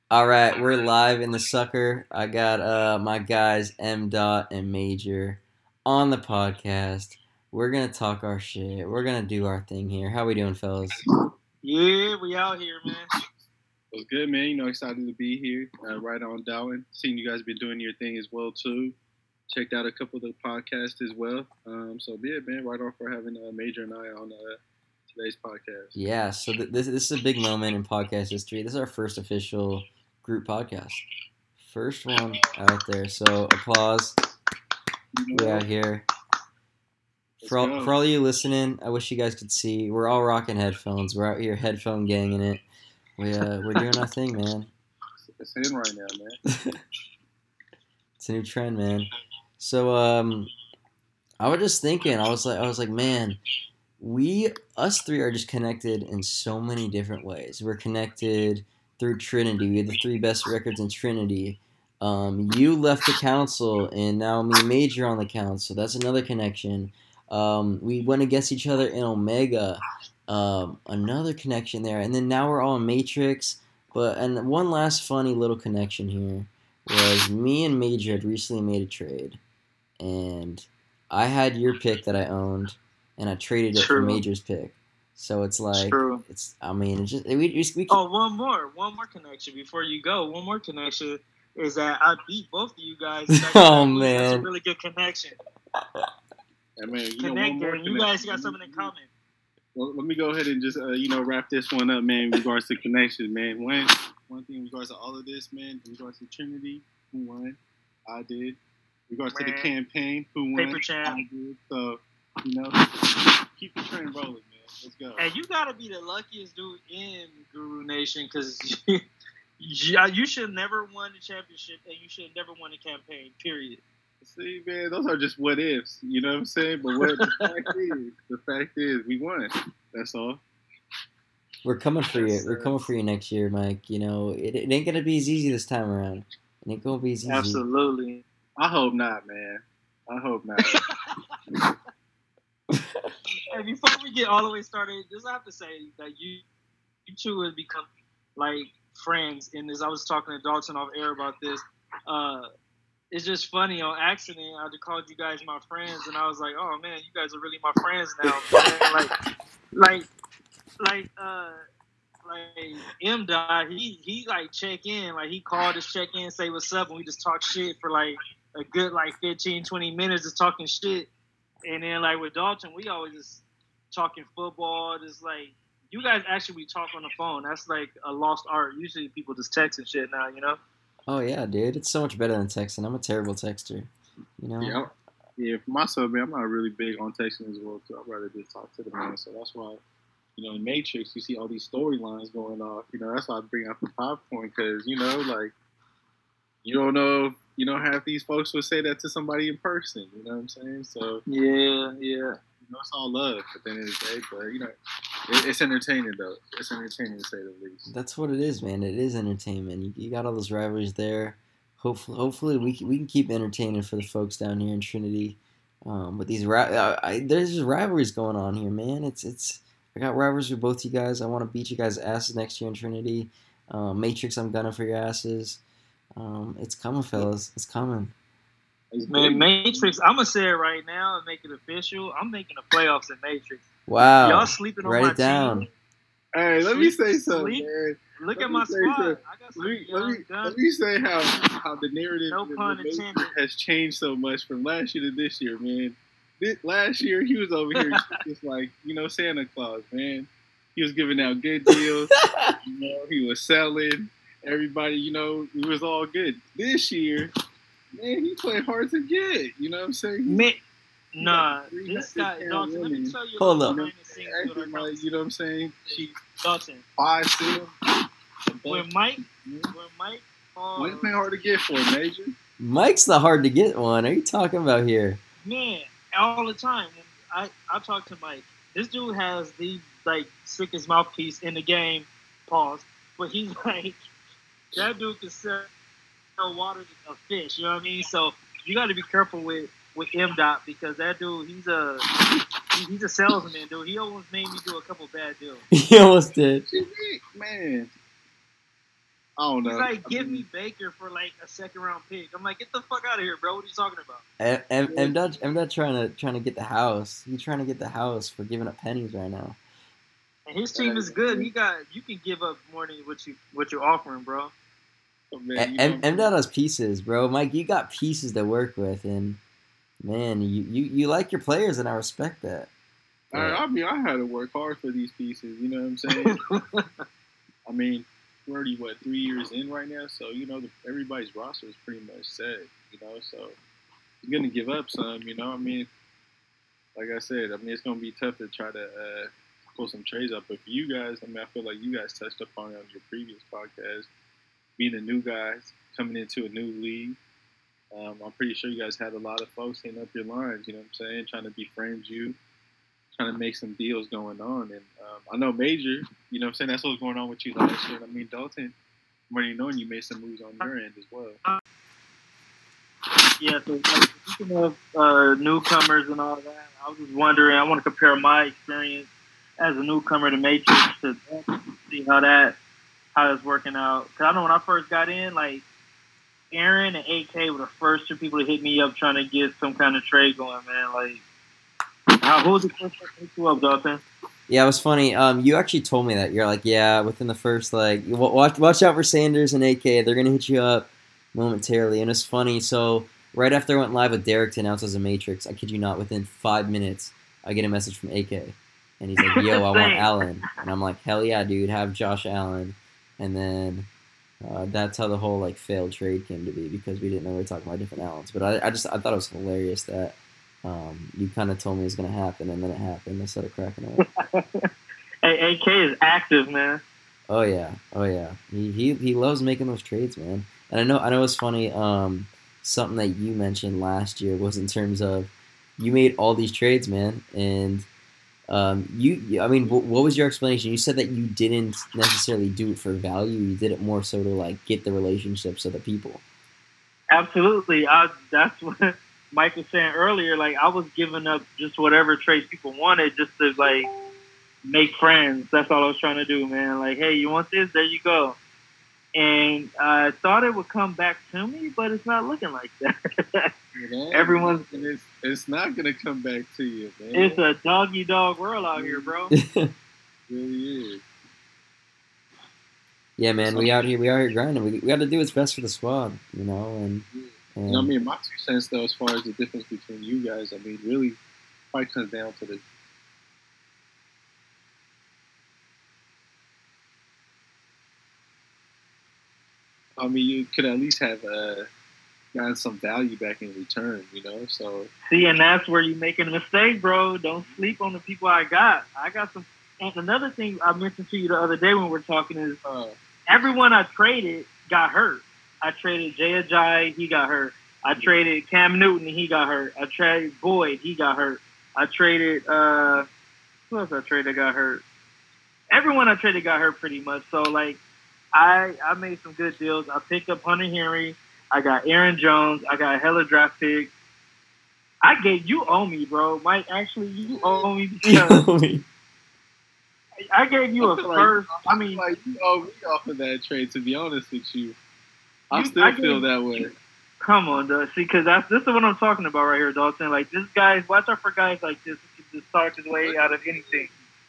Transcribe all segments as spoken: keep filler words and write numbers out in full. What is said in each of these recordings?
All right, we're live in the sucker. I got uh my guys M Dot and Major on the podcast. We're gonna talk our shit. We're gonna do our thing here. How we doing, fellas? Yeah, we out here, man. It was good, man. You know, excited to be here. Uh, right on Darwin. Seeing you guys been doing your thing as well too. Checked out a couple of the podcasts as well. Um, so yeah, man. Right on for having uh, Major and I on uh, today's podcast. Yeah. So th- this this is a big moment in podcast history. This is our first official group podcast. First one out there. So applause. We out here. For all, for all you listening, I wish you guys could see. We're all rocking headphones. We're out here headphone ganging it. We uh, we're doing our thing, man. It's in right now, man. It's a new trend, man. So um, I was just thinking. I was like, I was like, man, we us three are just connected in so many different ways. We're connected through Trinity. We had the three best records in Trinity. Um, you left the council, and now me and Major on the council. That's another connection. Um, we went against each other in Omega. Um, another connection there, and then now we're all in Matrix. But and one last funny little connection here was me and Major had recently made a trade, and I had your pick that I owned, and I traded it True. for Major's pick. So it's like True. it's. I mean, it's just we we, we Oh, one more, one more connection before you go. One more connection is that I beat both of you guys. Back Oh, to back. man. That's a really good connection. I mean, you know, one Connected, more and you guys connection. got something in common. Well, let me go ahead and just uh, you know wrap this one up, man. In regards to connection, man. One one thing in regards to all of this, man. In regards to Trinity, who won? I did. In regards to the Man. campaign, who won? Paper champ. I did. So you know, keep the train rolling, man. Let's go. And you gotta be the luckiest dude in Guru Nation because you, you should never won the championship and you should never won a campaign. Period. See, man, those are just what ifs. You know what I'm saying? But what the fact is, the fact is, we won. That's all. we're coming for you. Yes, We're sir. coming for you next year, Mike. You know, it, it ain't gonna be as easy this time around. It ain't gonna be as easy. Absolutely. I hope not, man. I hope not. Hey, before we get all the way started, just have to say that you, you two have become like friends. And as I was talking to Dalton off air about this, uh, it's just funny. On accident, I just called you guys my friends, and I was like, "Oh man, you guys are really my friends now." Man. Like, like, like, uh, like M Dot, he he like check in, like he called us check in, say what's up, and we just talk shit for like a good like fifteen, twenty minutes, just talking shit. And then like with Dalton, we always just talking football. Just like you guys actually we talk on the phone. That's like a lost art. Usually people just text and shit now, you know. Oh yeah, dude, it's so much better than texting. I'm a terrible texter. You know. Yeah, yeah. For myself, man, I'm not really big on texting as well. So I'd rather just talk to the man. So that's why, you know, in Matrix, you see all these storylines going off. You know, that's why I bring out the popcorn because you know, like, you don't know, you know, half these folks would say that to somebody in person. You know what I'm saying? So Yeah, yeah. you know, it's all love at the end of the day. But you know, it, it's entertaining though. It's entertaining to say the least. That's what it is, man. It is entertainment. You, you got all those rivalries there. Hopefully, hopefully we can, we can keep entertaining for the folks down here in Trinity. Um, but these ra- I, I, there's just rivalries going on here, man. It's it's I got rivalries with both you guys. I want to beat you guys' asses next year in Trinity. Um, Matrix, I'm gunning for your asses. Um, it's coming, fellas. It's coming. It's Man, big. Matrix. I'm gonna say it right now and make it official. I'm making the playoffs in Matrix. Wow. Y'all sleeping on Write my it down. team. Hey, let me say Sleep, something, sleep. man. Look Let at me my say squad. something. I got some Let me, let young me, guns. let me say how, how the narrative No of the pun Matrix intended. has changed so much from last year to this year, man. This, last year, he was over here just like, you know, Santa Claus, man. He was giving out good deals. You know, he was selling. Everybody, you know, it was all good. This year, man, he played hard to get. You know what I'm saying? Man, nah, three this guy, goddamn Dalton, let me women. tell you Hold a up. little behind the scenes with our Acting like, conversation. you know what I'm saying? She Dalton, five, six. when Mike, when Mike What you called, playing hard to get for, Major? Mike's the hard to get one. What are you talking about here? man, all the time, when I, I talk to Mike. This dude has the like sickest mouthpiece in the game. Pause. But he's like, that dude can sell water to a fish. You know what I mean? So you got to be careful with with M Dot because that dude, he's a he- he's a salesman, dude. He almost made me do a couple bad deals. He almost did. She did, man. I don't know. He's like, I give mean, me Baker for like a second round pick. I'm like, get the fuck out of here, bro. What are you talking about? M, M, M Dot, M Dot trying to trying to get the house. He's trying to get the house for giving up pennies right now. And his team is good. He got you can give up more than what you what you're offering, bro. oh, man, you M, know, M Dot has pieces, bro. Mike, you got pieces to work with, and man, you, you, you like your players, and I respect that. I, I mean, I had to work hard for these pieces. You know what I'm saying? I mean, we're already what three years in right now, so you know the, everybody's roster is pretty much set. You know, so you're gonna give up some. You know, I mean, like I said, I mean it's gonna be tough to try to uh, pull some trades up. But for you guys, I mean, I feel like you guys touched upon it on your previous podcast, being the new guys coming into a new league. Um, I'm pretty sure you guys had a lot of folks hitting up your lines. You know what I'm saying? Trying to befriend you. Trying to make some deals going on. And um, I know Major, you know what I'm saying, that's what was going on with you last year. And I mean, Dalton, I'm already knowing you made some moves on your end as well. Yeah, so like, speaking of uh, newcomers and all that, I was just wondering, I want to compare my experience as a newcomer to Matrix to see how that, how it's working out. Because I know when I first got in, like, Aaron and A K were the first two people to hit me up trying to get some kind of trade going, man. Like, How, who was the first person to hit you up, Dalton? Yeah, it was funny. Um, you actually told me that. You're like, yeah, within the first, like, watch, watch out for Sanders and A K. They're going to hit you up momentarily. And it's funny. So right after I went live with Derek to announce as a Matrix, I kid you not, within five minutes, I get a message from A K. And he's like, yo, I want Allen. And I'm like, hell yeah, dude, have Josh Allen. And then uh, that's how the whole, like, failed trade came to be because we didn't know we were talking about different Allens. But I, I just I thought it was hilarious that Um, you kind of told me it was going to happen, and then it happened. I started cracking up. Hey, A K is active, man. Oh yeah, oh yeah. He, he he loves making those trades, man. And I know I know it's funny. Um, something that you mentioned last year was in terms of you made all these trades, man, and um, you. I mean, what, what was your explanation? You said that you didn't necessarily do it for value. You did it more so to like get the relationships of the people. Absolutely. I, that's what Mike was saying earlier. Like, I was giving up just whatever trades people wanted just to, like, make friends. That's all I was trying to do, man. Like, hey, you want this? There you go. And I thought it would come back to me, but it's not looking like that. Man, Everyone's... It's, it's not going to come back to you, man. It's a doggy-dog world out here, bro. It really is. Yeah, man, we out here, we out here grinding. We, we got to do what's best for the squad, you know. And, and you know, I mean, my two cents though, as far as the difference between you guys, I mean, really, probably comes down to the. I mean, you could at least have uh, gotten some value back in return, you know. So see, and that's where you're making a mistake, bro. Don't sleep on the people I got. I got some. And another thing I mentioned to you the other day when we were talking is. Uh, Everyone I traded got hurt. I traded Jay Ajayi, he got hurt. I traded Cam Newton, he got hurt. I traded Boyd, he got hurt. I traded, uh, who else I traded got hurt? Everyone I traded got hurt pretty much. So, like, I I made some good deals. I picked up Hunter Henry. I got Aaron Jones. I got hella draft picks. I gave, you owe me, bro. Mike, actually, you owe me because I gave you a first. Like, I mean, like you owe me off of that trade. To be honest with you, I you, still I feel gave, that way. Come on, dog. See, because that's this is what I'm talking about right here, Dalton. Like, this guys, watch out for guys like this who can just talk his way out of anything.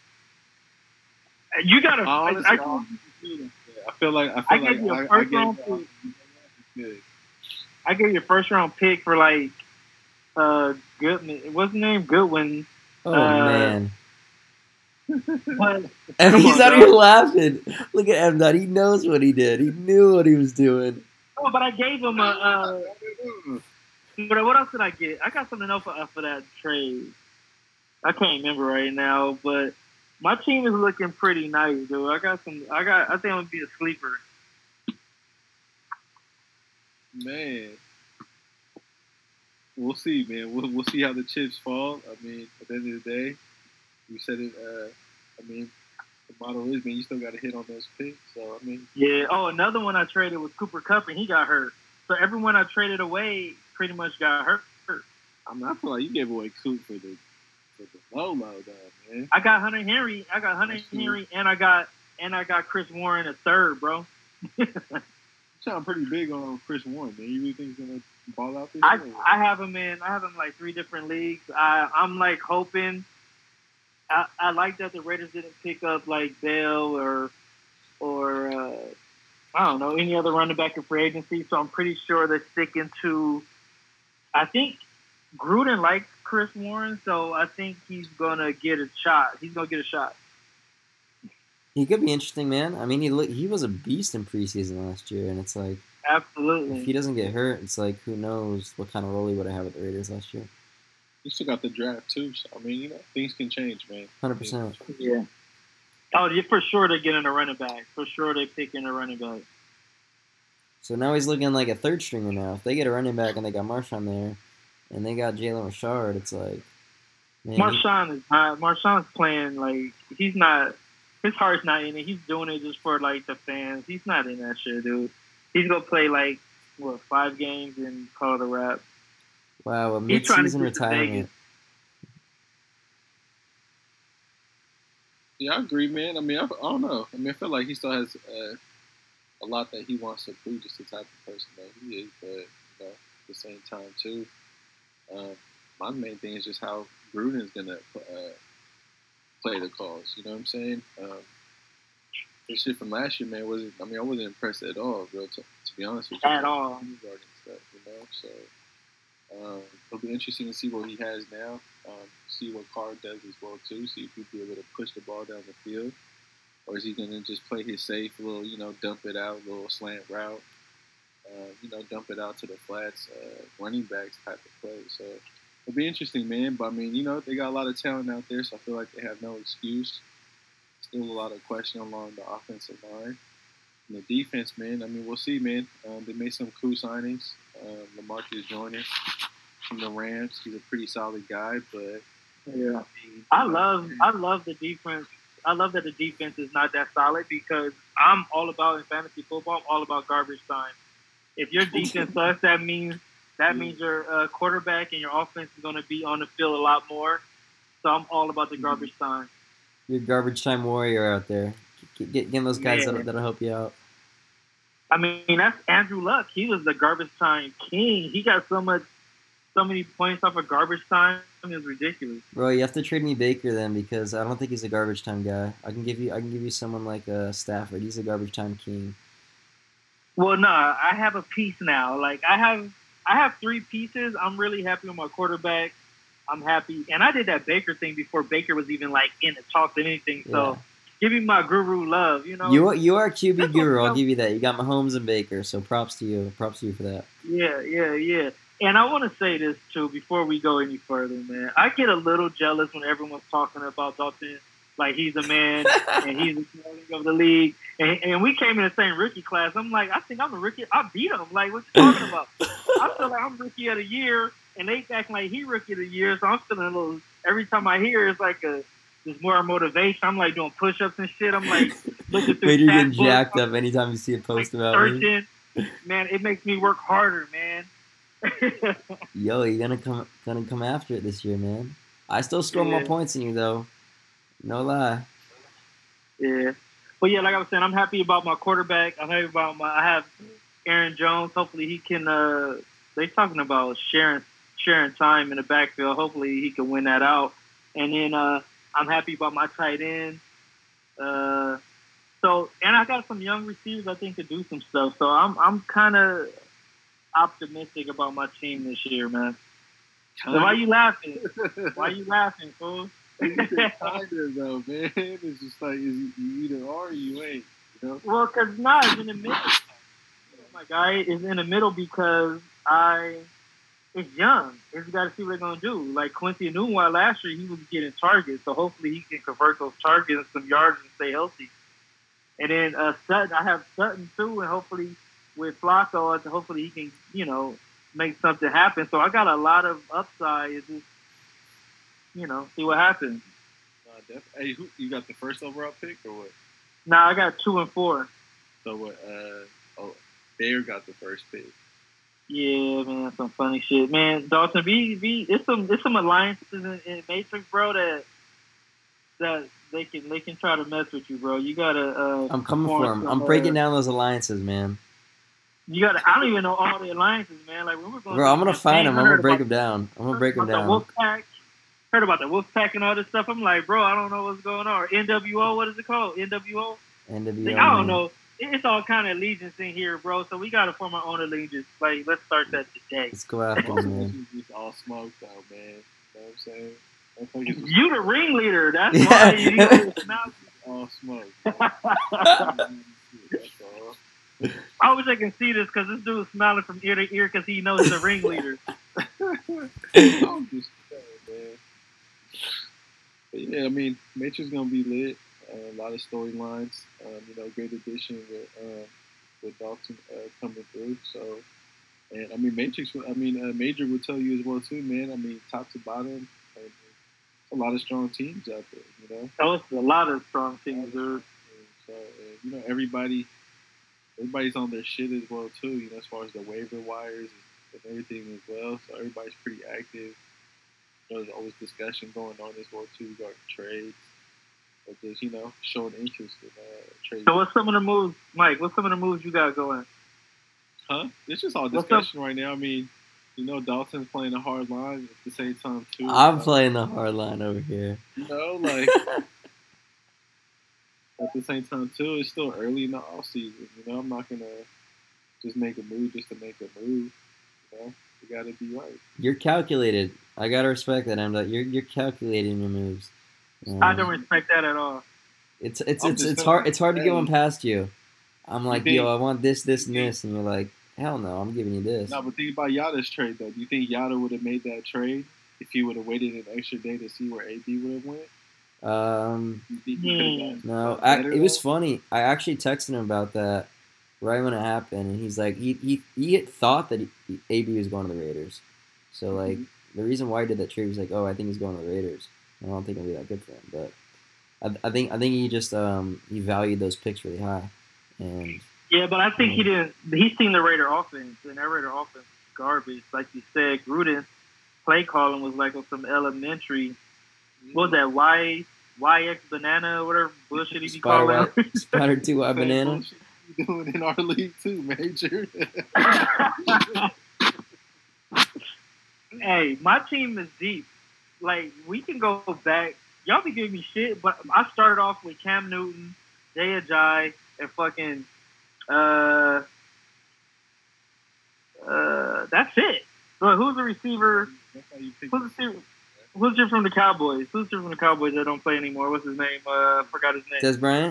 You gotta. I, Honestly, I, I feel like I feel I like gave you a I, first I round gave, pick. I gave you a first round pick for like uh Goodman. What's his name? Goodwin. oh uh, man. But, And he's on, out dog. here laughing. Look at M. Dot. He knows what he did. He knew what he was doing. Oh, but I gave him a. Uh, but what else did I get? I got something else for, for that trade. I can't remember right now, but my team is looking pretty nice, dude. I got some. I got. I think I'm gonna be a sleeper. Man, we'll see, man. We'll we'll see how the chips fall. I mean, at the end of the day, you said it. Uh, I mean, the motto is, man, you still got to hit on those picks. So I mean, Yeah. Oh, another one I traded was Cooper Kupp, and he got hurt. So everyone I traded away pretty much got hurt. I mean, I feel like you gave away Coop for the for the low low though, man. I got Hunter Henry. I got Hunter That's true. Henry, and I got and I got Chris Warren a third, bro. You sound pretty big on Chris Warren, man. You really think he's gonna ball out this I year? I have him in. I have him like three different leagues. I I'm like hoping. I, I like that the Raiders didn't pick up like Bell or or uh, I don't know any other running back in free agency. So I'm pretty sure they're sticking to. I think Gruden likes Chris Warren, so I think he's gonna get a shot. He's gonna get a shot. He could be interesting, man. I mean, he look, he was a beast in preseason last year, and it's like Absolutely. if he doesn't get hurt, it's like who knows what kind of role he would have had with the Raiders last year. You still got the draft too, so I mean, you know, things can change, man. Hundred percent. Yeah. Oh, yeah, for sure they're getting a running back. For sure they're picking a running back. So now he's looking like a third stringer now. If they get a running back and they got Marshawn there, and they got Jalen Richard, it's like man, Marshawn is not. Marshawn's playing like he's not. His heart's not in it. He's doing it just for like the fans. He's not in that shit, dude. He's gonna play like what five games and call it a wrap. Wow, a He's trying to mid-season get to retirement. Vegas. Yeah, I agree, man. I mean, I, I don't know. I mean, I feel like he still has uh, a lot that he wants to prove, just the type of person that he is. But you know, at the same time, too, um, my main thing is just how Gruden is gonna uh, play the calls. You know what I'm saying? Um, this shit from last year, man, wasn't. I mean, I wasn't impressed at all, bro. To, to be honest with you, At all. regarding stuff, you know. So um, it'll be interesting to see what he has now. Um, see what Carr does as well too. See if he'll be able to push the ball down the field, or is he gonna just play his safe little, you know, dump it out, little slant route, uh, you know, dump it out to the flats, uh, running backs type of play. So it'll be interesting, man. But I mean, you know, they got a lot of talent out there, so I feel like they have no excuse. Still a lot of question along the offensive line. And the defense, man, I mean, we'll see, man. Um, they made some cool signings. Um, LaMarcus Joyner from the Rams. He's a pretty solid guy, but Yeah. I love I love the defense. I love that the defense is not that solid because I'm all about in fantasy football. I'm all about garbage time. If your defense sucks, that means that means your uh, quarterback and your offense is going to be on the field a lot more. So I'm all about the garbage time. You're a garbage time warrior out there. Get, get, getting those guys that'll, that'll help you out. I mean, that's Andrew Luck. He was the garbage time king. He got so much, so many points off of garbage time. It was ridiculous. Bro, you have to trade me Baker then because I don't think he's a garbage time guy. I can give you, I can give you someone like uh, Stafford. He's a garbage time king. Well, no, I have a piece now. Like I have, I have three pieces. I'm really happy with my quarterback. I'm happy, and I did that Baker thing before Baker was even like in the talks or anything. So, Yeah. give me my guru love. You know, You are, you are a Q B That's guru. what- I'll give you that. You got Mahomes and Baker, so props to you. Props to you for that. Yeah, yeah, yeah. And I want to say this too before we go any further, man. I get a little jealous when everyone's talking about Dalton, like he's a man and he's the darling of the league. And, and we came in the same rookie class. I'm like, I think I'm a rookie. I beat him. Like, what you talking about? I feel like I'm rookie of the year, and they acting like he rookie of the year. So I'm feeling a little. Every time I hear, it's like a. There's more motivation. I'm like doing push-ups and shit. I'm like looking through. Wait, you're getting stat books. jacked up anytime you see a post like, about me. searching. Man, it makes me work harder, man. Yo, you're gonna come, gonna come after it this year, man. I still score more Yeah. points than you, though. No lie. Yeah. But yeah, like I was saying, I'm happy about my quarterback. I'm happy about my. I have Aaron Jones. Hopefully, he can. Uh, they're talking about sharing sharing time in the backfield. Hopefully, he can win that out. And then uh, I'm happy about my tight end. Uh, so, and I got some young receivers I think could do some stuff. So I'm I'm kind of optimistic about my team this year, man. So why you laughing? Why you laughing, fool? Kind of though, man. It's just like you either are or you ain't. You know? Well, because nah, it's in the middle. My guy is in the middle because I it's young. It's got to see what they're gonna do. Like Quincy Enunwa last year, he was getting targets, so hopefully he can convert those targets into some yards and stay healthy. And then uh, Sutton, I have Sutton too, and hopefully with Flacco, hopefully he can, you know, make something happen. So I got a lot of upside. It's just, you know, see what happens. Uh, def- hey, who, you got the first overall pick or what? Nah, I got two and four. So what? Uh, oh, Bayer got the first pick. Yeah, man, some funny shit, man. Dalton, be be it's some it's some alliances in, in Matrix, bro. That that they can they can try to mess with you, bro. You gotta. Uh, I'm coming form for him. some, I'm breaking uh, down those alliances, man. You gotta. I don't even know all the alliances, man. Like when we're going. Bro, through I'm the gonna find campaign, them. I I'm gonna heard break about, them down. I'm gonna heard break them about the down. Wolf Pack. Heard about the Wolf Pack and all this stuff. I'm like, bro, I don't know what's going on. Or N W O, what is it called? N W O. N W O, See, I don't man. know. It's all kind of allegiance in here, bro. So we gotta form our own allegiance. Like, let's start that today. Let's go after Most him, of man. this is just all smoked out, man. You know what I'm saying? Motherfuckers was You the ringleader. That's Yeah. why you you know, all smoke. Man. That's all. I wish I can see this because this dude's smiling from ear to ear because he knows he's the ringleader. I'm just saying, man. But yeah, I mean, Matrix gonna be lit. Uh, a lot of storylines. Um, you know, great addition with um, with Dalton uh, coming through. So, and I mean, Matrix. I mean, uh, Major would tell you as well too, man. I mean, top to bottom, and a lot of strong teams out there. You know, That was a lot of strong things, dude. and so and, you know, everybody, everybody's on their shit as well too. You know, as far as the waiver wires and everything as well. So everybody's pretty active. You know, there's always discussion going on as well too regarding trades. Or just, you know, showing interest in uh, trades. So what's some of the moves, Mike? What's some of the moves you got going? Huh? It's just all What's discussion right now. I mean, you know, Dalton's playing a hard line at the same time too. I'm so, playing the hard line over here. You know, like at the same time too, it's still early in the off season. You know, I'm not gonna just make a move just to make a move. You know, you gotta be right. You're calculated. I gotta respect that, Emma. You're you're calculating your moves. Um, I don't respect that at all. It's it's I'm it's just it's telling hard. It's hard to you, get one hey. past you. I'm like, think- yo, I want this, this, and you think- this, and you're like, hell no, I'm giving you this. No, but think about Yada's trade though. Do you think Yada would have made that trade if he would have waited an extra day to see where A D would have went? Um, You think he could have Hmm. no, got I, better, it was though? funny. I actually texted him about that right when it happened, and he's like, he he he had thought that he, A B was going to the Raiders. So like, Mhm. the reason why he did that trade was like, oh, I think he's going to the Raiders. I don't think it'll be that good for him, but I, I think I think he just um he valued those picks really high, and Yeah, but I think he didn't. He's seen the Raider offense, and that Raider offense is garbage. Like you said, Gruden play calling was like on some elementary. What was that? Y Y X banana or whatever bullshit he be Spider calling. White, Spider Two White Same Banana. bullshit you doing in our league too, Major. Hey, my team is deep. Like we can go back. Y'all be giving me shit, but I started off with Cam Newton, Jay Ajayi, and fucking uh uh. That's it. But who's the receiver? That's how you pick Who's the receiver? Who's your from the Cowboys? Who's your from the Cowboys that don't play anymore? What's his name? Uh, forgot his name. Des Bryant.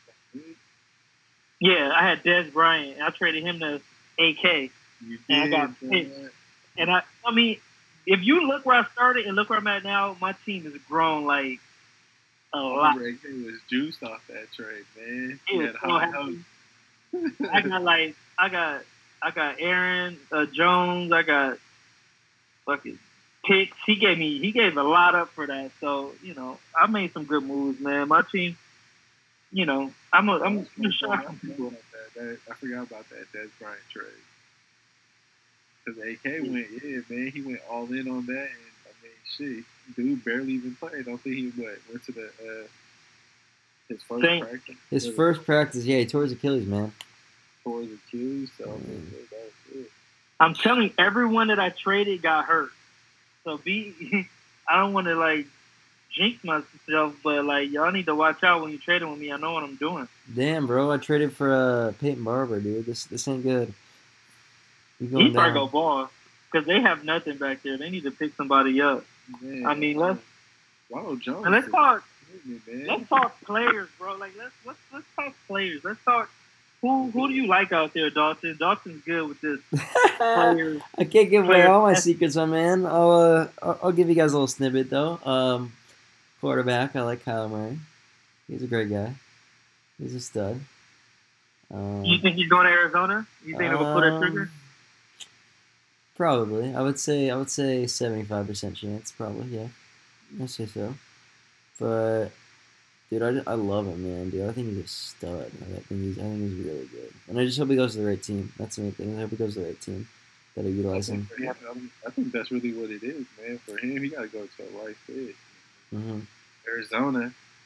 Yeah, I had Dez Bryant. I traded him to A K. You And I did, got man. picked. And I, I mean, if you look where I started and look where I'm at now, my team has grown like a lot. Remember, A K was juiced off that trade, man. He He was had so high happy. hopes. I got like, I got, I got Aaron uh, Jones. I got fucking picks. He gave me, he gave a lot up for that. So you know, I made some good moves, man. My team, you know, I'm, a, I'm, I'm shocked. I forgot about that. That- I forgot about that Des Bryant trade. Because A K went, yeah, man, he went all in on that, and I mean, shit, dude barely even played. I don't think he what, went to the uh, his first Thank- practice. His Was it first practice, yeah, he tore his Achilles, man. tore his Achilles, so I mean, that was it. I'm telling you, everyone that I traded got hurt. So be, I don't want to like jinx myself, but like y'all need to watch out when you trading with me. I know what I'm doing. Damn, bro, I traded for uh, Peyton Barber, dude. This this ain't good. You going He's probably down? go ball because they have nothing back there. They need to pick somebody up. Man, I mean, let's Ronald Jones. and let's is talk. hitting it, man. Let's talk players, bro. Like let's let's let's talk players. Let's talk. Who who do you like out there, Dalton? Dalton's good with this players. I can't give away Player- all my secrets, my man. I'll, uh, I'll I'll give you guys a little snippet though. Um, quarterback, I like Kyler Murray. He's a great guy. He's a stud. Um, You think he's going to Arizona? You think they will pull that trigger? um, Probably, I would say I would say seventy-five percent chance. Probably, yeah, I'd say so. But dude, I, just, I love him, man. Dude, I think he's a stud. I think he's I think he's really good, and I just hope he goes to the right team. That's the main thing. I hope he goes to the right team that'll I utilize think, him. for him, I, mean, I think that's really what it is, man. For him, he got to go to a right fit. hmm Arizona,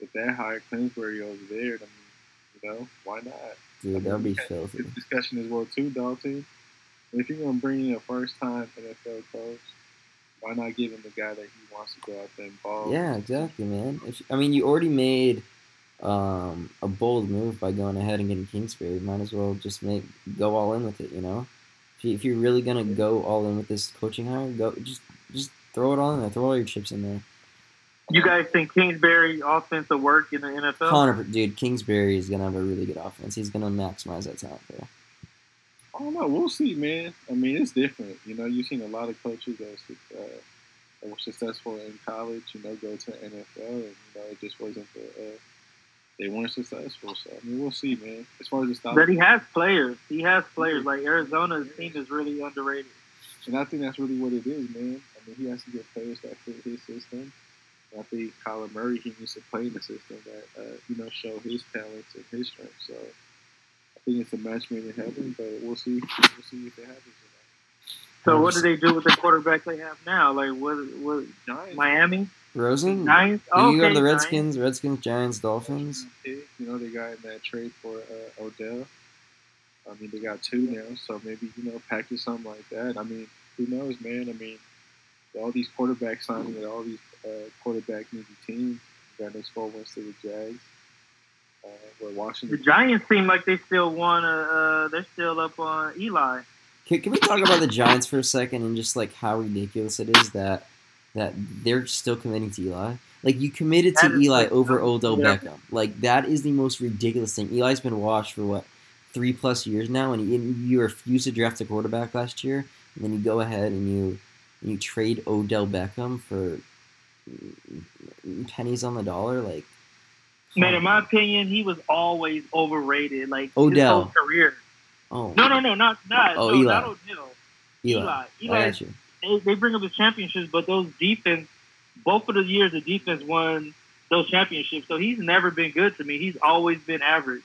with that hire Kingsbury over there, I mean, you know, why not? Dude, I mean, that would be we had filthy. this discussion as well too, Dalton. If you're gonna bring in a first-time N F L coach, why not give him the guy that he wants to go out there and ball? Yeah, exactly, man. If, I mean, you already made um, a bold move by going ahead and getting Kingsbury. Might as well just make go all in with it, you know. If, you, if you're really gonna go all in with this coaching hire, go just just throw it all in there. Throw all your chips in there. You guys think Kingsbury offense will work in the N F L? Connor, dude, Kingsbury is gonna have a really good offense. He's gonna maximize that talent there. I don't know. We'll see, man. I mean, it's different. You know, you've seen a lot of coaches that, uh, that were successful in college, you know, go to the N F L, and, you know, it just wasn't the, uh, they weren't successful. So, I mean, we'll see, man. As far as the style. But he has players. He has players. Like, Arizona's team is really underrated. And I think that's really what it is, man. I mean, he has to get players that fit his system. And I think Kyler Murray, he needs to play in the system that, uh, you know, show his talents and his strengths. So, I think it's a match made in heaven, but we'll see. We'll see if it happens or not. So what do they do with the quarterback they have now? Like what? What? Giants. Miami? Rosen? Giants? You Oh, go to okay, the Giants. Redskins, Redskins, Giants, Dolphins. You know, they got in that trade for uh, Odell. I mean, they got two now, so maybe, you know, package something like that. I mean, who knows, man? I mean, all these quarterbacks signing at all these uh, quarterback-needy teams. You got next four wins to the Jags. Uh, where Washington. The Giants seem like they still want to. Uh, they're still up on Eli. Can, can we talk about the Giants for a second and just like how ridiculous it is that that they're still committing to Eli? Like you committed to That is Eli like- over Odell yeah. Beckham. Like that is the most ridiculous thing. Eli's been washed for what three plus years now, and you, you refused to draft a quarterback last year, and then you go ahead and you and you trade Odell Beckham for pennies on the dollar. Like Man, in my opinion, he was always overrated. Like Odell. his whole career. oh No, no, no, not not. Oh, no, Eli. not Odell. Eli, Eli. I Eli. got you. They, they bring up his championships, but those defense, both of the years the defense won those championships. So he's never been good to me. He's always been average.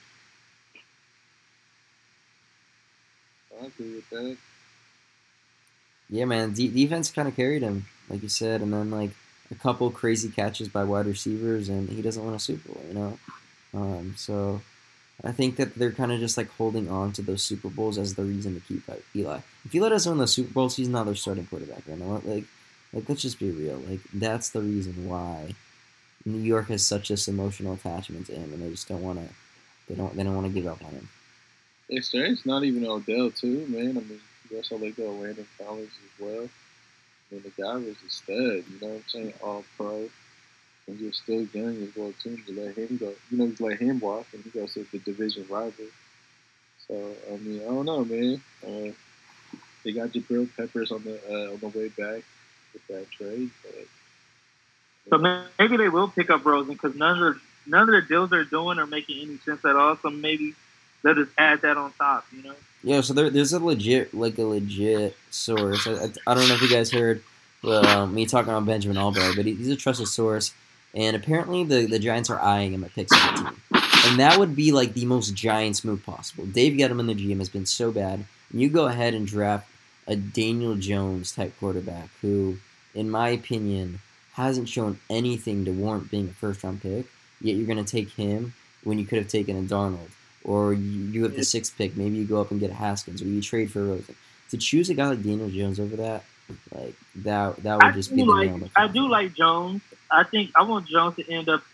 I agree with that. Yeah, man. De- defense kind of carried him, like you said, and then like a couple crazy catches by wide receivers, and he doesn't win a Super Bowl, you know. Um, so I think that they're kind of just like holding on to those Super Bowls as the reason to keep like, Eli. If Eli doesn't win the Super Bowls, he's not their starting quarterback right now. Like, like let's just be real. Like that's the reason why New York has such this emotional attachment to him, and they just don't want to. They don't. They don't want to give up on him. It's strange. Not even Odell, too, man. I mean, you also let go of Landon Collins as well. I mean, the guy was a stud, you know what I'm saying? All pro. And you're still young as well, too. You let him go. You know, you let him walk, and he goes to the division rival. So, I mean, I don't know, man. Uh, they got Jabril Peppers on the uh, on the way back with that trade. But, So maybe they will pick up Rosen because none of the, none of the deals they're doing are making any sense at all. So maybe they'll just add that on top, you know? Yeah, so there, there's a legit, like a legit source. I, I, I don't know if you guys heard um, me talking about Benjamin Albright, but he, he's a trusted source. And apparently the, the Giants are eyeing him at pick seventeen. And that would be like the most Giants move possible. Dave Gettleman, the G M, has been so bad. And you go ahead and draft a Daniel Jones type quarterback who, in my opinion, hasn't shown anything to warrant being a first round pick. Yet you're going to take him when you could have taken a Darnold. Or you, you have the sixth pick. Maybe you go up and get a Haskins, or you trade for Rosen. To choose a guy like Daniel Jones over that, like that, that would I just do be the like, nail in the I coffin. do like Jones. I think I want Jones to end up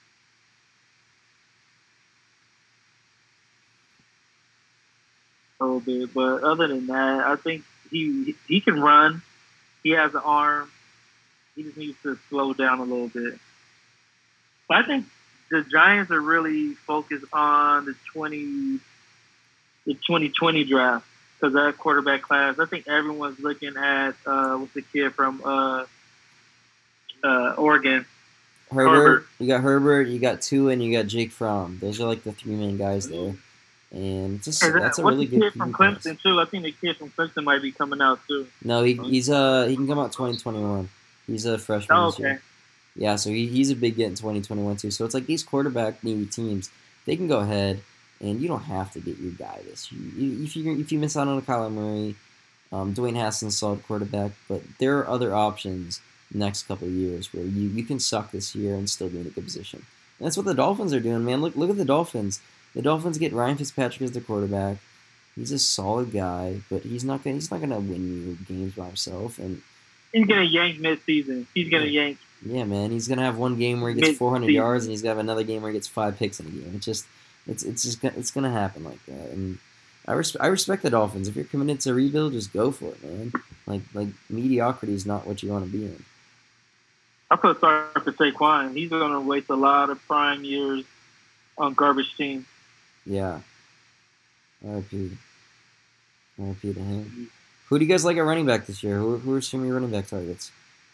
a little bit, but other than that, I think he he can run. He has an arm. He just needs to slow down a little bit. But I think the Giants are really focused on the twenty the twenty twenty draft because that quarterback class. I think everyone's looking at uh, what's the kid from uh, uh, Oregon. Herbert, Herbert. you got Herbert, you got Tua, and you got Jake Fromm. Those are like the three main guys there. And just And that's a what's really the good kid from team class. Clemson too? I think the kid from Clemson might be coming out too. No, he, he's uh he can come out twenty twenty-one. He's a freshman Oh, this year. okay. Yeah, so he, he's a big get in twenty twenty-one too. So it's like these quarterback needy teams, they can go ahead and you don't have to get your guy this year. You, if you if you miss out on a Kyler Murray, um, Dwayne Haskins solid quarterback, but there are other options next couple of years where you, you can suck this year and still be in a good position. That's what the Dolphins are doing, man. Look, look at the Dolphins. The Dolphins get Ryan Fitzpatrick as their quarterback. He's a solid guy, but he's not gonna he's not gonna win you games by himself. And he's gonna yank mid-season. He's gonna yeah. yank. Yeah, man. He's gonna have one game where he gets four hundred yards, and he's gonna have another game where he gets five picks in a game. It's just, it's it's just it's gonna happen like that. And I res- I respect the Dolphins. If you're committed to rebuild, just go for it, man. Like like mediocrity is not what you want to be in. I feel sorry for Saquon. He's gonna waste a lot of prime years on garbage teams. Yeah. R I P R I P to him. Who do you guys like at running back this year? Who, who are some of your running back targets?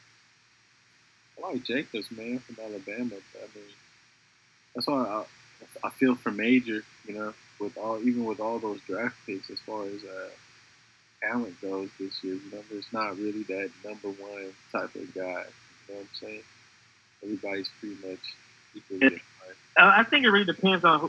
I like Jacobs, man, from Alabama. I mean, that's why I, I feel for Major, you know, with all even with all those draft picks as far as uh, talent goes this year. You know, there's not really that number one type of guy. You know what I'm saying? Everybody's pretty much equally good. Uh, I think it really depends on who,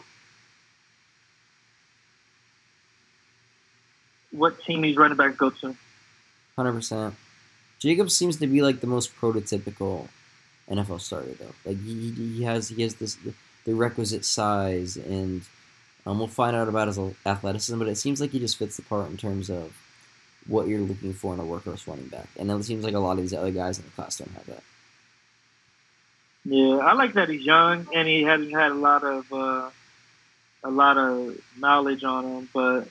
what team these running backs go to. one hundred percent. Jacobs seems to be like the most prototypical N F L starter, though. Like he, he has he has this the requisite size, and um, we'll find out about his athleticism. But it seems like he just fits the part in terms of what you're looking for in a workhorse running back. And it seems like a lot of these other guys in the class don't have that. Yeah, I like that he's young and he hasn't had a lot of uh, a lot of knowledge on him, but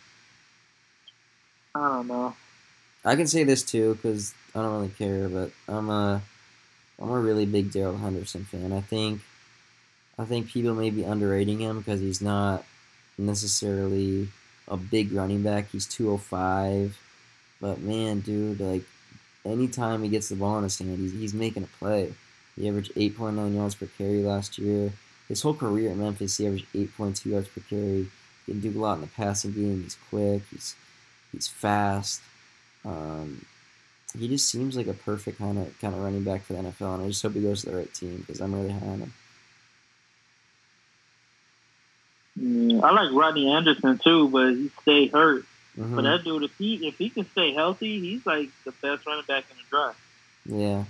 I don't know. I can say this too because I don't really care, but I'm a I'm a really big Darrell Henderson fan. I think I think people may be underrating him because he's not necessarily a big running back. He's two oh five, but man, dude, like anytime he gets the ball in his hand, he's he's making a play. He averaged eight point nine yards per carry last year. His whole career at Memphis, he averaged eight point two yards per carry. He can do a lot in the passing game. He's quick. He's he's fast. Um, he just seems like a perfect kind of kind of running back for the N F L, and I just hope he goes to the right team because I'm really high on him. Yeah, I like Rodney Anderson too, but he stayed hurt. Mm-hmm. But that dude, if he if he can stay healthy, he's like the best running back in the draft. Yeah.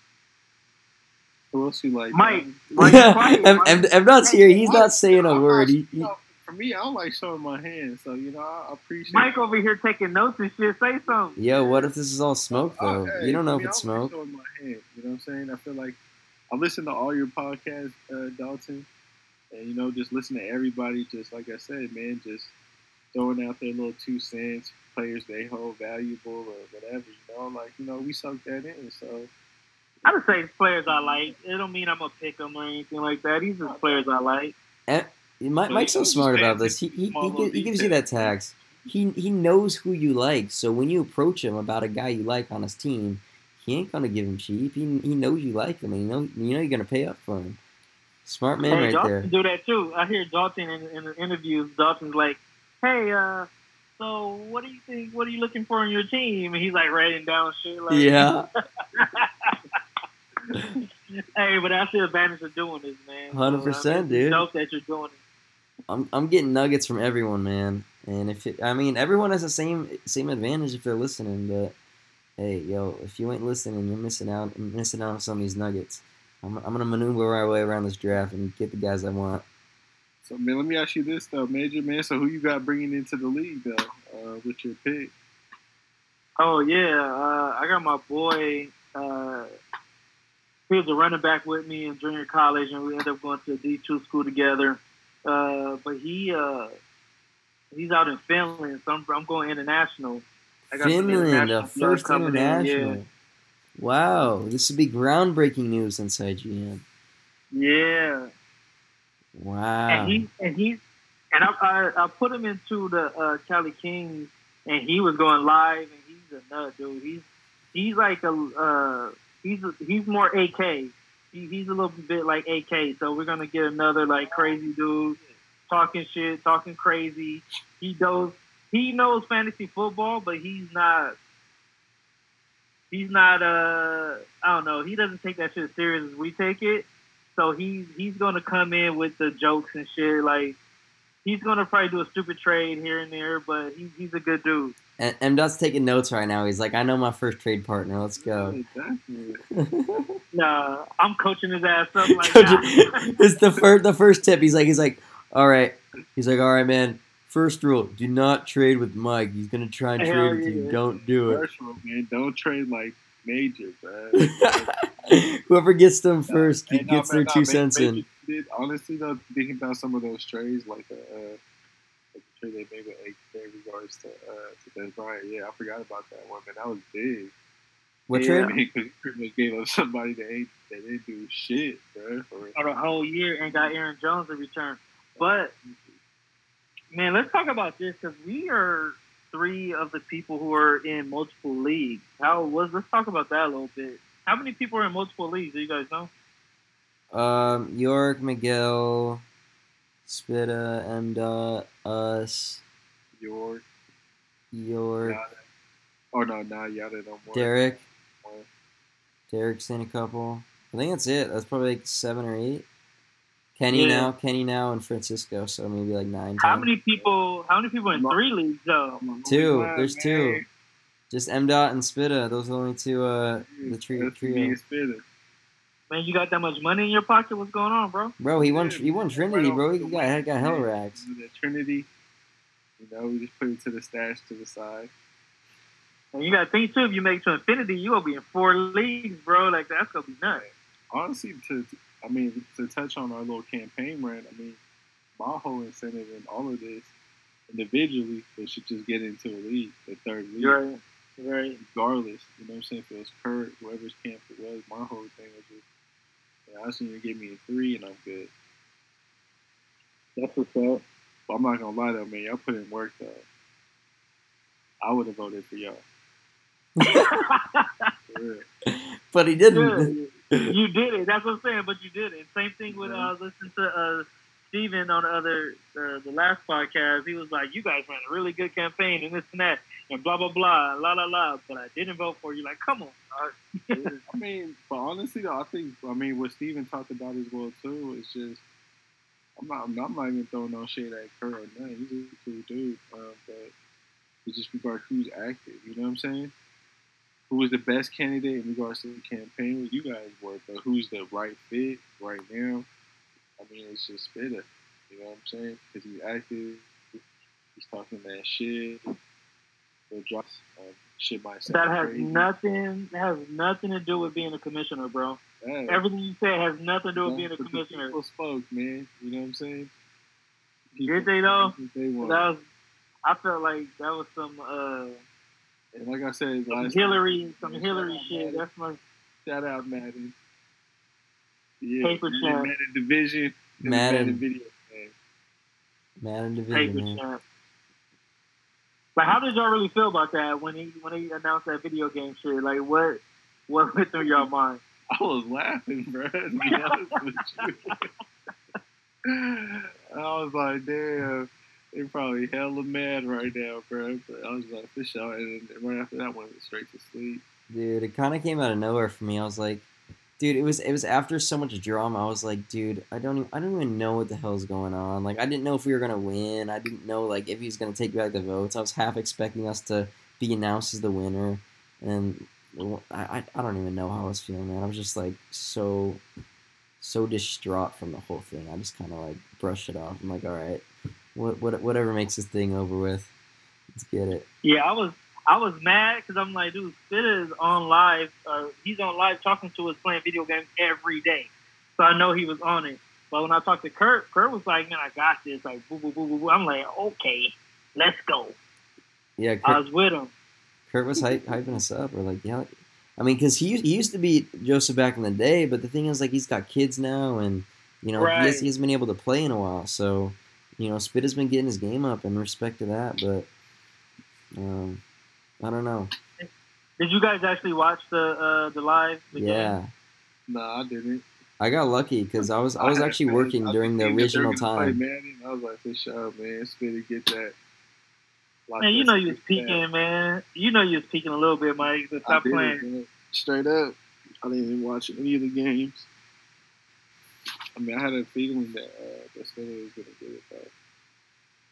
Who else you like? Mike. Mike Mike M- M- M- M's here. He's not saying a word. He, he... No, for me, I don't like showing my hand, so you know I appreciate. Mike over here taking notes and shit. Say something. Yo, what if this is all smoke though? Oh, hey, you don't know if me, it's I don't smoke. like showing my hand. You know what I'm saying? I feel like I listen to all your podcasts, uh, Dalton, and you know just listen to everybody. Just like I said, man, just throwing out their little two cents, players they hold valuable or whatever. You know, like you know we soak that in, so. I would say players I like. It don't mean I'm gonna pick them or anything like that. These are players I like. And Mike, Mike's so smart about this. He he, he, he gives you that tax. He he knows who you like. So when you approach him about a guy you like on his team, he ain't gonna give him cheap. He he knows you like him, and you know you know you're gonna pay up for him. Smart man hey, right Dalton there. do that too. I hear Dalton in, in the interviews. Dalton's like, "Hey, uh, so what do you think? What are you looking for in your team?" And he's like writing down shit. Like, Yeah. Hey, but that's the advantage of doing this, man. Hundred so, I percent, mean, dude. Dope that you're doing it. I'm I'm getting nuggets from everyone, man. And if it, I mean everyone has the same same advantage if they're listening. But hey, yo, if you ain't listening, you're missing out missing out on some of these nuggets. I'm I'm gonna maneuver my way around this draft and get the guys I want. So man, let me ask you this though, Major man. So who you got bringing into the league though uh, with your pick? Oh yeah, uh, I got my boy. Uh, he was a running back with me in junior college, and we ended up going to a D two school together. Uh, but he uh, he's out in Finland, so I'm, I'm going international. I got some Finland, international the first coming in, international. yeah. Wow, this would be groundbreaking news inside G M. Yeah. Wow. And he and he and I I, I put him into the uh, Cali Kings, and he was going live, and he's a nut, dude. He's he's like a uh, he's he's more A K. He, he's a little bit like A K. So we're gonna get another like crazy dude talking shit, talking crazy. He knows he knows fantasy football, but he's not. He's not. Uh, I don't know. He doesn't take that shit as serious as we take it. So he's he's gonna come in with the jokes and shit. Like he's gonna probably do a stupid trade here and there, but he, he's a good dude. And M Dot's taking notes right now. He's like, I know my first trade partner. Let's go. Exactly. Nah, I'm coaching his ass up like Coach- that. This is the first the first tip. He's like he's like, all right. He's like, all right, man. First rule: do not trade with Mike. He's gonna try and Hell trade with you. yeah. Don't do it. First rule, man, don't trade like Major, bro. Whoever gets them first Hey, no, gets man, their no, two Ma- cents Major in. Did, honestly, though, thinking about some of those trades, like the, uh, like the trade they made with A K in regards to uh, to Des Bryant, yeah, I forgot about that one, man. That was big. What Yeah. trade? Because he pretty much gave up somebody that ain't that didn't do shit, bro. For real. For the whole year and got Aaron Jones in return. But man, let's talk about this because we are three of the people who are in multiple leagues. How was? Let's talk about that a little bit. How many people are in multiple leagues? Do you guys know? Um, York, Miguel, Spitta, M Dot, us, York, York, Yada. Oh no, not Yada no more. Derek. One. Derek's in a couple. I think that's it. That's probably like seven or eight. Kenny Yeah. now, Kenny now, and Francisco. So maybe like nine. How ten. many people? How many people in three leagues though? Two. Wow, There's man. two. Just M Dot and Spitta. Those are the only two. Uh, the tri- That's me trio. and Spitter. Man, you got that much money in your pocket? What's going on, bro? Bro, he won. Yeah, He won man. Trinity, Right bro. off He the got, win, got hella man. racks. You know, the Trinity, you know, we just put it to the stash to the side. And you got to think too. If you make it to infinity, you gonna be in four leagues, bro. Like that's gonna be nuts. Honestly, to, to I mean, to touch on our little campaign rant, I mean, my whole incentive in all of this, individually, was to just get into a league, the third league, You're right. Right. regardless. You know what I'm saying? If it was Kurt, whoever's camp it was, my whole thing was just, yeah, I just need to get me a three and I'm good. That's what's up. But I'm not gonna lie though, man, y'all put in work though. I would have voted for y'all. For real. But he didn't. Yeah, you did it. That's what I'm saying. But you did it. Same thing with uh, listening to uh, Steven on the other uh, the last podcast. He was like, "You guys ran a really good campaign and this and that and blah blah blah, la la la." But I didn't vote for you. Like, come on. dog. I mean, but honestly though, I think I mean what Steven talked about as well too is just I'm not I'm not, I'm not even throwing no shade at Kurt or nothing. He's a cool dude, um, but it's just regard who's active. You know what I'm saying? Who was the best candidate in regards to the campaign? What you guys were, but who's the right fit right now? I mean, it's just Spitter. You know what I'm saying? Because he's active. He's talking that shit. He'll drop um, shit by himself. That has crazy. nothing. That has nothing to do with being a commissioner, bro. Yeah. Everything you said has nothing to do with being a But the commissioner. People spoke, man. You know what I'm saying? Did they though? They That won. was. I felt like that was some uh, And like I said, some last Hillary, some Yeah, Hillary shout out shit. Madden. That's my Shout out Madden. Yeah, Paper Madden, champ. Madden Division. and the Madden. Madden video game. Madden division, paper man. champ. Like, how did y'all really feel about that when he when he announced that video game shit? Like, what what went through your mind? I was laughing, bro. To be honest with you. I was like, damn, they probably hella mad right now, bro. But I was like, for sure. And then right after that, I went straight to sleep. Dude, it kind of came out of nowhere for me. I was like, dude, it was it was after so much drama. I was like, dude, I don't even, I don't even know what the hell's going on. Like, I didn't know if we were gonna win. I didn't know like if he was gonna take back the votes. I was half expecting us to be announced as the winner, and I I, I don't even know how I was feeling, man. I was just like so so distraught from the whole thing. I just kind of like brushed it off. I'm like, all right, what what whatever makes this thing over with, let's get it. Yeah, I was I was mad because I'm like, dude, Spitta is on live. Uh, he's on live talking to us playing video games every day, so I know he was on it. But when I talked to Kurt, Kurt was like, man, I got this. Like, boo boo boo boo boo. I'm like, okay, let's go. Yeah, I Kurt, was with him. Kurt was hype, hyping us up. We're like, yeah. I mean, because he, he used to be Joseph back in the day, but the thing is, like, he's got kids now, and, you know, Right. he, has, he hasn't been able to play in a while. So, you know, Spit has been getting his game up in respect to that, but um, I don't know. Did you guys actually watch the uh, the live? The Yeah. game? Nah, I didn't. I got lucky because I was I was had actually fans. working I during the seen that they were original gonna play time. Madden. I was like, for sure, man. Spitter get that. Like, Man, you that's know you was big peaking, fan. man. You know you was peaking a little bit, Mike. So I stop did, playing. man. Straight up. I didn't even watch any of the games. I mean, I had a feeling that uh, that Spitter was going to get it, though.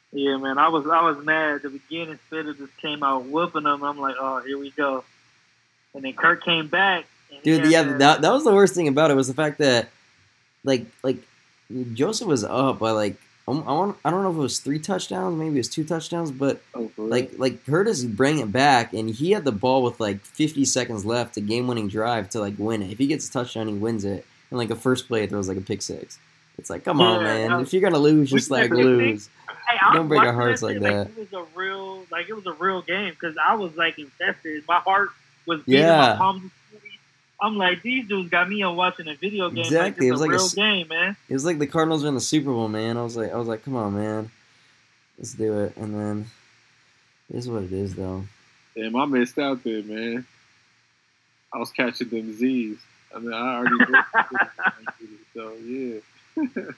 Yeah, man. I was I was mad at the beginning. Spitter just came out whooping them. I'm like, oh, here we go. And then Kirk came back. And he Dude, had yeah, that, that, that was the worst thing about it was the fact that like like Joseph was up by like um, I want I don't know if it was three touchdowns, maybe it was two touchdowns, but Oh, for real? like like Curtis bring it back, and he had the ball with like fifty seconds left, a game winning drive to like win it. If he gets a touchdown, he wins it. And like the first play, it throws like a pick six. It's like, come on, Yeah, man. that- If you're gonna lose, we just like never think- lose. Hey, I Don't was break our watching hearts that like shit that. It was a real, like it was a real game because I was like invested. My heart was beating. Yeah. My palms. were sweaty. I'm like, these dudes got me on watching a video game. Exactly. Like, It it's was a like a real s- game, man. It was like the Cardinals were in the Super Bowl, man. I was like, I was like, come on, man, let's do it. And then it is what it is, though. Damn, I missed out there, man. I was catching them Z's. I mean, I already did. So, yeah.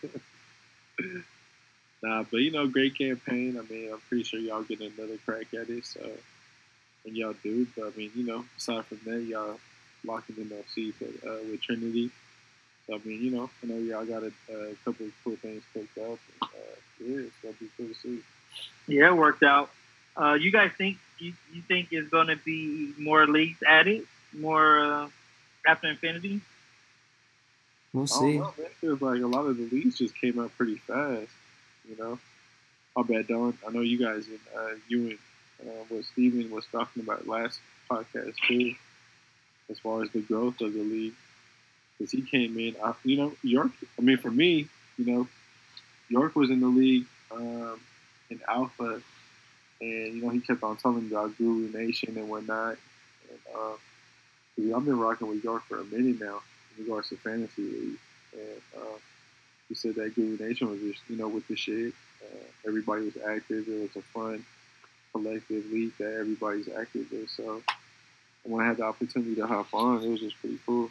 Nah, but, you know, great campaign. I mean, I'm pretty sure y'all get another crack at it. So, and y'all do. But, I mean, you know, aside from that, y'all locking in those seats uh, with Trinity. So, I mean, you know, I know y'all got a, a couple of cool things cooked up. And, uh, yeah, it's going to be cool to see. Yeah, it worked out. Uh, you guys think you, you think it's going to be more leagues added, more uh, after Infinity? We'll I don't see. know, man. It feels like a lot of the leagues just came out pretty fast, you know. I bet, Don. I know you guys and uh, you and uh, what Steven was talking about last podcast too, as far as the growth of the league, because he came in. I, you know, York. I mean, for me, you know, York was in the league um, in Alpha, and you know he kept on telling me about Guru Nation and whatnot. And uh, 'cause I've been rocking with York for a minute now in regards to fantasy league, and uh, he said that Guru Nation was just you know with the shit. Uh, everybody was active. It was a fun collective league that everybody's active with. So when I had the opportunity to hop on, it was just pretty cool.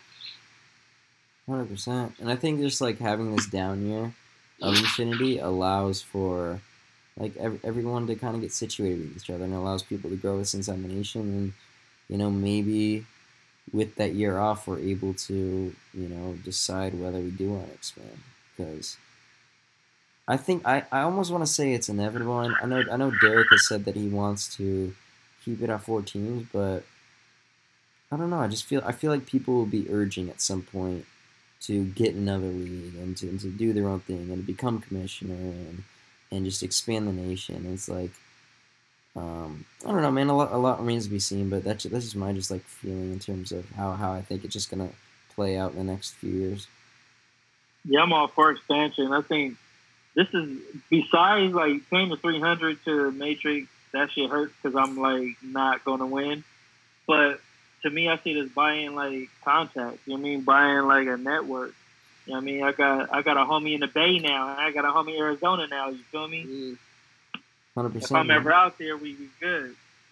one hundred percent. And I think just like having this down year of Infinity allows for like ev- everyone to kind of get situated with each other, and allows people to grow a sense of domination. And you know, maybe with that year off, we're able to you know decide whether we do want to expand. Because I think I, I almost want to say it's inevitable. And I know I know Derek has said that he wants to keep it at four teams, but I don't know. I just feel I feel like people will be urging at some point to get another league and to, and to do their own thing and to become commissioner and and just expand the nation. And it's like um, I don't know, man. A lot a lot remains to be seen, but that's that's just my just like feeling in terms of how, how I think it's just gonna play out in the next few years. Yeah, I'm all for expansion. I think this is besides like paying the three hundred to Matrix. That shit hurts because I'm like not gonna win. But to me, I see this buying like contacts. You know what I mean? Buying like a network. You know what I mean? I got I got a homie in the Bay now, and I got a homie in Arizona now. You feel me? Mm. Hundred If percent. I'm ever out there, we we good.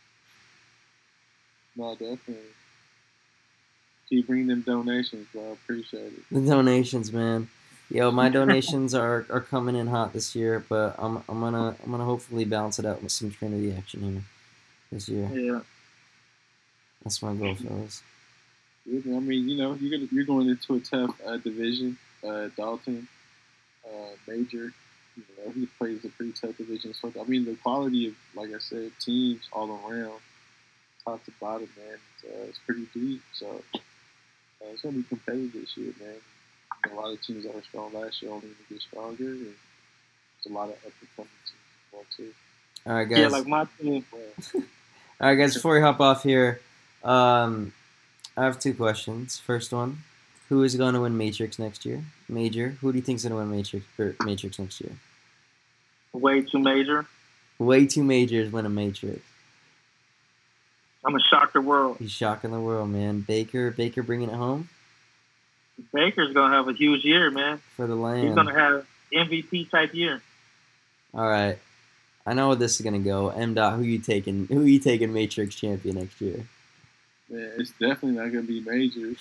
No, definitely. Keep bringing them donations, bro. I appreciate it. The donations, man. Yo, my donations are, are coming in hot this year, but I'm I'm gonna I'm gonna hopefully balance it out with some Trinity action here this year. Yeah. That's my goal, fellas. Yeah, I mean, you know, you're gonna, you're going into a tough uh, division. Uh, Dalton, uh, Major, you know, he plays a pretty tough division. So I mean, the quality of, like I said, teams all around, top to bottom, man, it's, uh, it's pretty deep. So uh, it's gonna be competitive this year, man. You know, a lot of teams that were strong last year only gonna get stronger, and there's a lot of up and coming teams as well too. All right, guys. Yeah, like my team. All right, guys. Before we hop off here, um, I have two questions. First one: who is going to win Matrix next year? Major. Who do you think's going to win Matrix or Matrix next year? Way too major. Way too majors win a Matrix. I'm gonna shock the world. He's shocking the world, man. Baker, Baker bringing it home Baker's gonna have a huge year, man. for the He's land. gonna have M V P type year. All right, I know where this is gonna go. M. Dot, who you taking? Who you taking Matrix champion next year? Man, it's definitely not gonna be Major.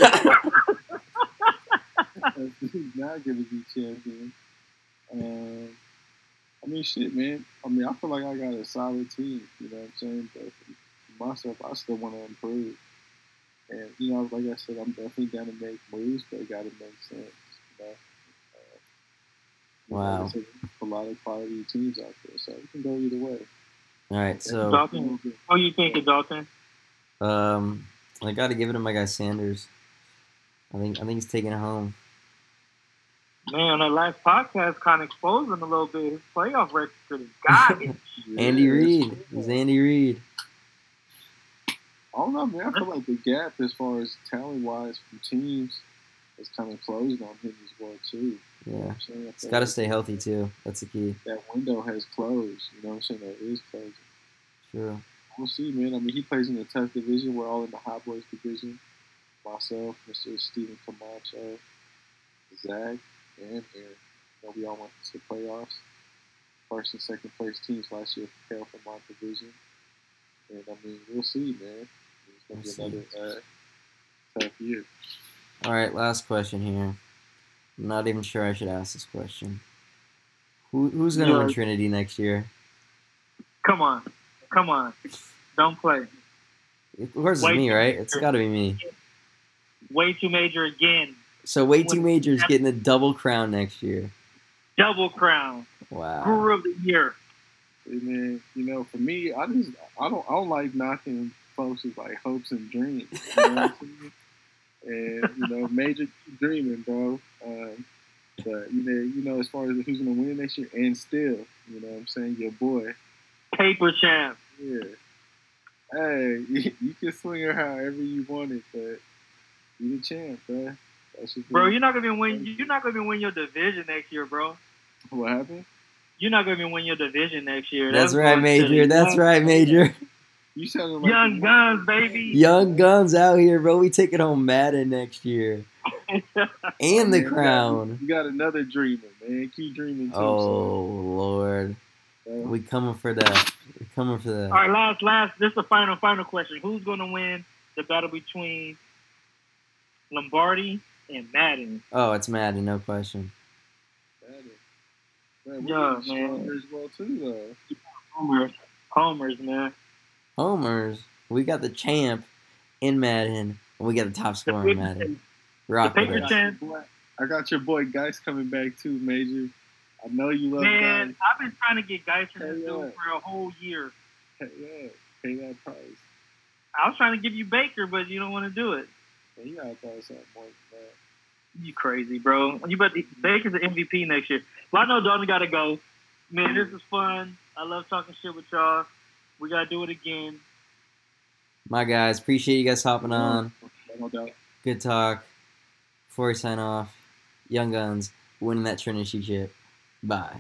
He's not gonna be champion. Um, I mean, shit, man. I mean, I feel like I got a solid team. You know what I'm saying? But for myself, I still want to improve. And you know, like I said, I'm definitely down to make moves, but it got to make sense. You know, uh, You know, Wow. there's a, a lot of quality teams out there, so it can go either way. All right, so Dalton, what do you think of Dalton? um, I got to give it to my guy Sanders. I think I think he's taking it home. Man, that last podcast kind of exposed him a little bit. His playoff record is garbage. Andy Yeah, Reid. It was Andy Reid. I don't know, man. I feel like the gap as far as talent wise from teams has kind of closed on him as well too. Yeah. You know what I'm saying? I He's feel got to like stay healthy too. That's the key. that window has closed. You know what I'm saying? That is closing. Sure. We'll see, man. I mean, he plays in a tough division. We're all in the Hot Boys division. Myself, Mister Steven Camacho, Zach, and Aaron. You know, we all went to the playoffs. First and second place teams last year fell from our division. And, I mean, we'll see, man. It's going to We'll be another uh, tough year. All right, last question here. I'm not even sure I should ask this question. Who, who's going to Yeah. win Trinity next year? Come on. Come on. Don't play. Of course, it's Wait. me, right? It's got to be me. Way too major again. So, way too major is getting a double crown next year. Double crown. Wow. Guru of the year. Hey, man, you know, for me, I just I don't I don't like knocking folks with like hopes and dreams. You know what I'm saying? And you know, major dreaming, bro. Um, but you know, you know, as far as who's gonna win next year, and still, you know, what I'm saying your boy. Paper champ. Yeah. Hey, you, you can swing her however you want it, but you the champ, bro. That's just Bro, you're not gonna be win you're not gonna be win your division next year, bro. what happened. You're not gonna be win your division next year. That's right, going to Major. the That's young- right, Major. You sounded like Young Guns, baby. Young Guns out here, bro. We taking home Madden next year. And the Man, crown. You got, you got another dreamer, man. Keep dreaming too. Oh, Lord. So, We coming for that. We coming for that. All right, last, last. This is the final, final question. Who's going to win the battle between Lombardi and Madden? Oh, it's Madden, no question. Man, Yeah, we're man. man. As well too, though. Homers, homers, man. Homers. We got the champ in Madden, and we got the top scorer in Madden. Rock The with paper it. champ. I got your boy Geist coming back too, Major. I know you love Man, Geist. I've been trying to get guys from this Hey, dude yeah. for a whole year. Hey, yeah, pay that price. I was trying to give you Baker, but you don't want to do it. Man, you gotta throw something more than that. You crazy, bro. You bet Baker's the M V P next year. Well, I know Dalton got to go. Man, this is fun. I love talking shit with y'all. We got to do it again. My guys, appreciate you guys hopping on. No doubt. Good talk. Before we sign off, Young Guns winning that Trinity chip. Bye.